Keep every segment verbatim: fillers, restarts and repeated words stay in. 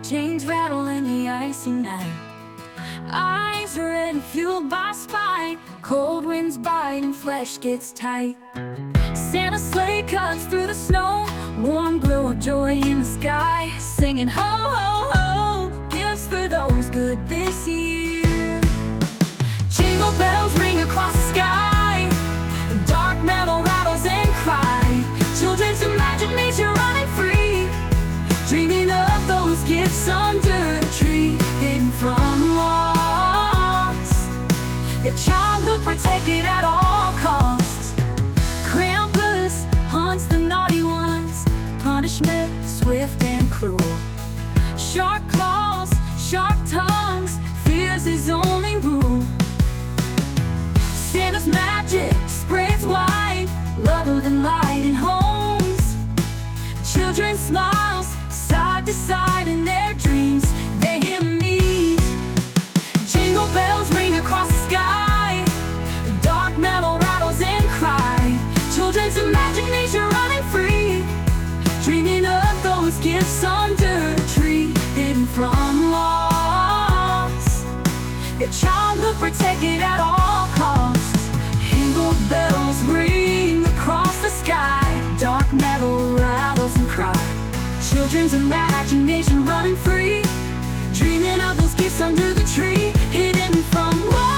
chains rattle in the icy night. Eyes red and fueled by spite. Cold winds bite and flesh gets tight. Santa's sleigh cuts through the snow. Warm glow of joy in the sky. Singing ho, ho, ho, gifts for those good this year. Jingle bells ring across the sky. Dark metal rattles and cry. Children's imagination running free, dreaming of those gifts under the tree. Hidden from loss, their childhood protected at all costs. Krampus haunts the naughty ones, punishment swift and cruel. Sharp claws, sharp tongues, fear's his only rule. Santa's magic spreads wide, louder than light in homes. Children smiles side to side in their dreams. They hear me. Jingle bells ring across the sky. Dark metal rattles and cry. Children's imagination running free, dreaming of those gifts under the tree. Hidden from loss, their childhood protected at all costs. Jingle bells ring across the sky. Dark metal rattles and cry. Children's imagination running free, dreaming of those gifts under the tree. Hidden from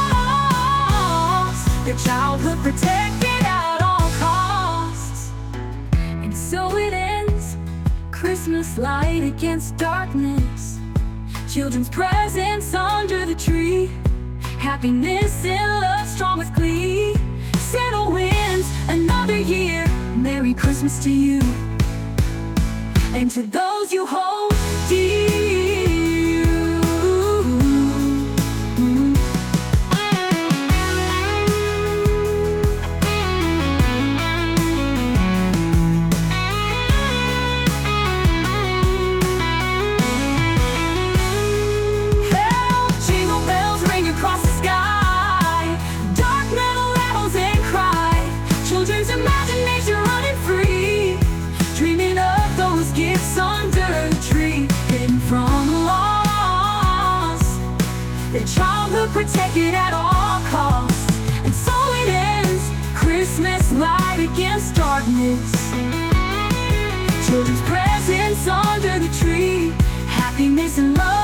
loss, their childhood protected at all costs. And so it ends, Christmas light against darkness. Children's presents under the tree. Happiness and love strong with glee. Santa wins another year. Merry Christmas to you, and to those you hold dear. Well, jingle bells ring across the sky. Dark metal rattles and cry. Children's imagination running free, dreaming of those gifts under the tree. Hidden from loss, their childhood protected at all costs. And so it ends, Christmas light against darkness. Children's presents under the tree. Happiness and love